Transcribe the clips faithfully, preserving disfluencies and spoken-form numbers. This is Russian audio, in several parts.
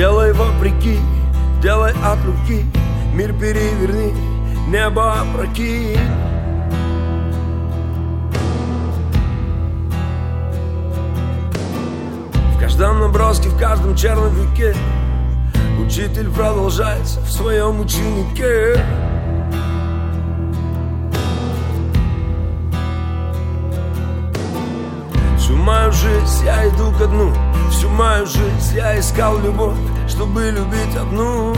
Делай вопреки, делай от руки, мир переверни, небо опрокинь. В каждом наброске, в каждом черновике учитель продолжается в своем ученике. Всю мою жизнь я иду ко дну, всю мою жизнь я искал любовь, чтобы любить одну.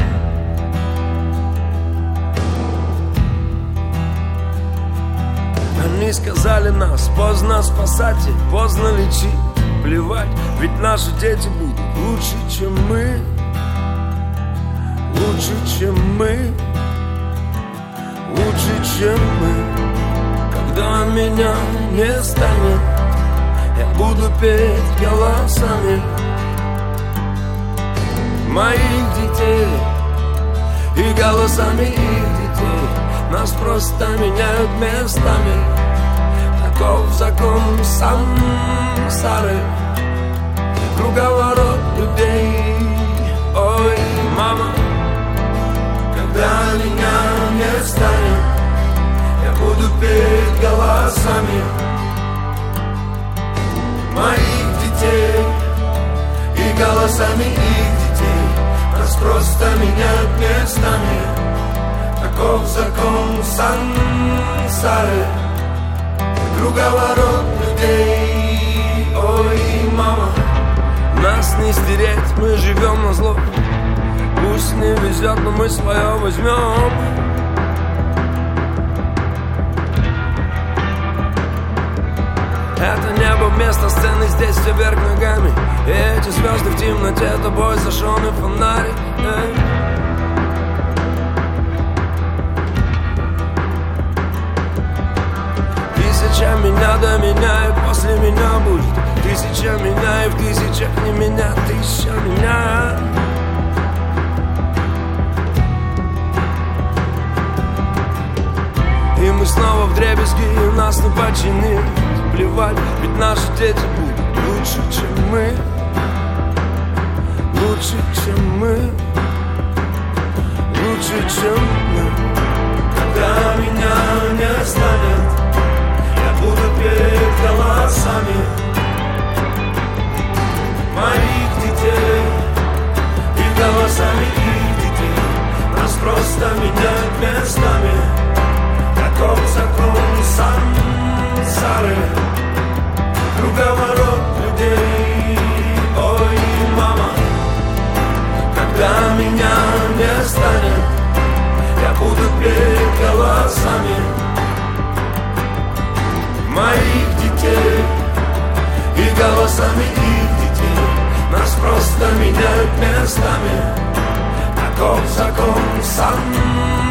Они сказали нас, поздно спасать и поздно лечить. Плевать, ведь наши дети будут лучше, чем мы. Лучше, чем мы. Лучше, чем мы. Когда меня не станет, я буду петь голосами моих детей и голосами их детей. Нас просто меняют местами. Таков закон сансары, круговорот людей. Ой, мама, когда меня не станет, я буду петь голосами моих детей и голосами их детей. Нас просто меняют местами. Таков закон сансары, круговорот людей. Ой, мама, нас не стереть, мы живем на зло. Пусть не везет, но мы свое возьмем. Это небо вместо сцены, здесь все вверх ногами. И эти звезды в темноте, тобой зажженный фонарик. Эй. Тысяча меня до меня, и после меня будет тысяча меня, и в тысячах не меня, тысяча меня. И мы снова вдребезги, и нас не починит. Плевать, ведь наши дети будут лучше, чем мы. Лучше, чем мы. Лучше, чем мы. Когда меня не станет, я буду петь голосами моих детей и голосами их детей. Нас просто меняют местами. Таков закон сансары, круговорот людей. Ой, мама, когда меня не станет, я буду петь голосами моих детей и голосами их детей. Нас просто меняют местами. Таков закон сансары.